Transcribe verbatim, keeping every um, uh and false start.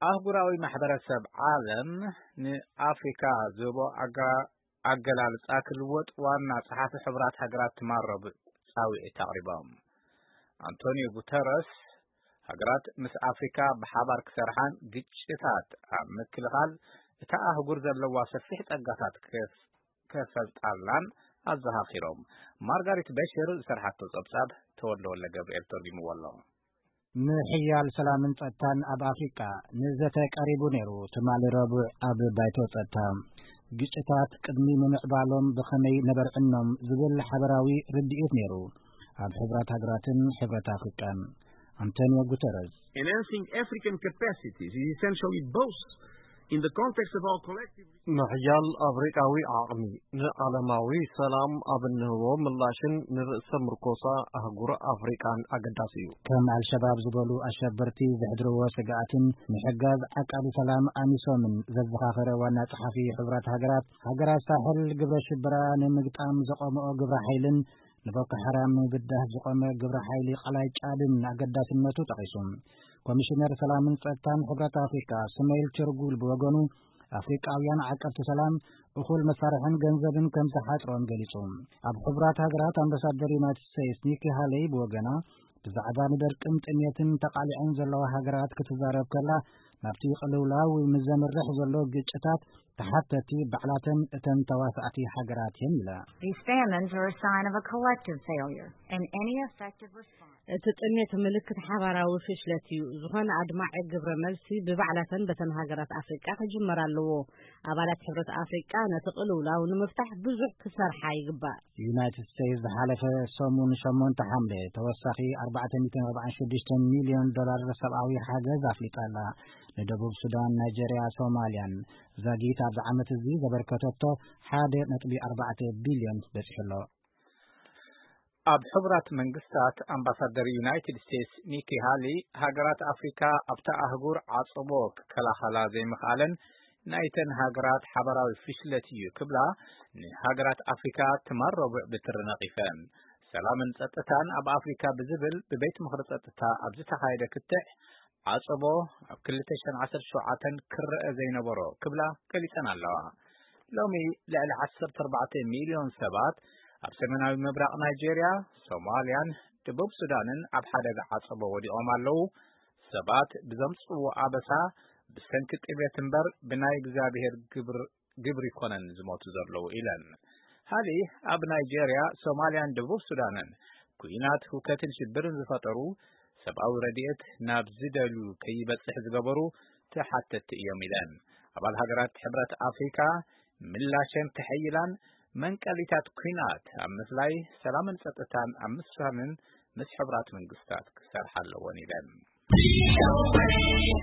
አህጉራዊ ማህበረሰብ ዓለም ንአፍሪካ ዝቦ አገላልጻ ክልወጥ ዋና ጸሐፊ ሕብራት ሀገራት ተማረቡ ጻውዒት አቅሪቦም አንቶኒዮ ጉተረስ ሀገራት ምስ አፍሪካ በሓባር ክሰርሓን ግጭታት ኣብ ምክልኻል እታ አህጉር ዘለዋ ሰፊሕ ጸጋታት ከፈልጣላን አዘኻኺሮም ማርጋሪት በሽር ሰርሓቶ ጸብጻብ ተወልደ ገብርኤል ተርጉምዎ ኣሎ ምሕያል ሰላምን ጸጥታን ኣብ አፍሪካ ንዘተ ቀሪቡ ነይሩ ትማሊ ረቡዕ ኣብ ባይቶ ጸጥታ ግጭታት ቅድሚ ምምዕባሎም ብኸመይ ነበርዕኖም ዝብል ሓበራዊ ርድኢት ነይሩ ኣብ ሕብራት ሃገራትን ሕብረት አፍሪካን Antonio Guterres Enhancing African capacities is essentially both in the context of our collective ምሕያል አፍሪካዊ ዓቕሚ ንዓለማዊ ሰላም ኣብንህቦ ምላሽን ንርእሰ ምርኮሳ አህጉር አፍሪካን ኣገዳሲ እዩ ከም አልሸባብ ዝበሉ አሸበርቲ ዘሕድርዎ ስጋኣትን ንሕጋዝ ዓቃቢ ሰላም ኣሚሶምን ዘዘኻኸረ ዋና ጸሓፊ ሕብራት ሃገራት ሃገራት ሳሕል ግብረ ሽበራ ንምግጣም ዘቆምኦ ግብረ ኃይልን ንቦኮ ሓራም ንምብዳህ ዝቆመ ግብረ ኃይሊ ቃላይ ጫድን ኣገዳስነቱ ጠቒሱም ኮሚሽነር ሰላምን ጸጥታን ሕብራት አፍሪካ ስሜል ቸርጉል ብወገኑ አፍሪካውያን ዓቀብቲ ሰላም እኹል መሳርሕን ገንዘብን ከም ዝሓጥሮም ገሊጹ ኣብ ሕብራት ሃገራት አምባሳደር ዩናይትድ ስቴትስ ኒኪ ሃሌይ ብወገና ብዛዕባ ንደርቅን ጥሜትን ተቃሊዐን ዘለዋ ሃገራት ክትዛረብ ከላ ናብቲ ቅልውላው ምዘምርሕ ዘሎ ግጭታት ተሓተቲ ባዕላተን እተን ተዋሳእቲ ሃገራት የን ኢላ These famines are a sign of a collective failure and any effective response እቲ ጥሜት ምልክት ሓባራዊ ፍሽለት እዩ ዝኾነ ኣድማዕ ግብረ መልሲ ብባዕላተን በተን ሃገራት አፍሪካ ክጅመር ኣለዎ ኣባላት ሕብረት አፍሪካ ነቲ ቅልውላው ንምፍታሕ ብዙሕ ክሰርሓ ይግባእ ዩናይትድ ስቴትስ ዝሓለፈ ሰሙን ሸሞንተ ሓምለ ተወሳኺ ኣርባዕተ ሚእትን ኣርባዓን ሽዱሽተን ሚልዮን ዶላር ሰብኣዊ ሓገዝ ኣፍሊጣላ ንደቡብ ሱዳን ናይጀርያ ሶማልያን ዘግይታ ኣብዚ ዓመት እዚ ዘበርከተቶ ሓደ ነጥቢ ኣርባዕተ ቢልዮን በፂሕሎ ኣብ ሕብራት መንግስታት አምባሳደር ዩናይትድ ስቴትስ ኒኪ ሃሊ ሃገራት አፍሪካ ኣብታ አህጉር ዓጽቦ ክከላኸላ ዘይምኽኣለን ናይተን ሃገራት ሓበራዊ ፍሽለት እዩ ክብላ ንሃገራት አፍሪካ ትማረቡዕ ብትሪ ነቒፈን ሰላምን ጸጥታን ኣብ አፍሪካ ብዝብል ብቤት ምኽሪ ጸጥታ ኣብ ዝተኻየደ ክትዕ ዓጽቦ ኣብ ክልተ ሽሕን ዓሰርተ ሸውዓተ ክርአ ዘይነበሮ ክብላ ገሊጸን ኣለዋ ሎሚ ልዕሊ ዓሰርተ ኣርባዕተ ሚልዮን ሰባት ኣብ ሰሜናዊ ምብራቕ ናይጀርያ ሶማልያን ደቡብ ሱዳንን ኣብ ሓደጋ ዓጽቦ ወዲቖም ኣለዉ ሰባት ብዘምጽእዎ ኣበሳ ብሰንኪ ጥሜት እምበር ብናይ እግዚኣብሔር ግብሪ ኮነን ዝሞቱ ዘለዉ ኢለን ሃሊ ኣብ ናይጀርያ ሶማልያን ደቡብ ሱዳንን ኩናት ሁከትን ሽብርን ዝፈጠሩ ሰብኣዊ ረድኤት ናብ ዝደልዩ ከይበጽሕ ዝገበሩ ተሓተቲ እዮም ኢለን ኣባል ሃገራት ሕብረት አፍሪካ ምላሸን ተሐይላን መንቀሊታት ኩናት ኣብ ምፍላይ ሰላምን ጸጥታን ኣብ ምስፋንን ምስ ሕብራት መንግስታት ክሰርሓ ኣለወን ኢለን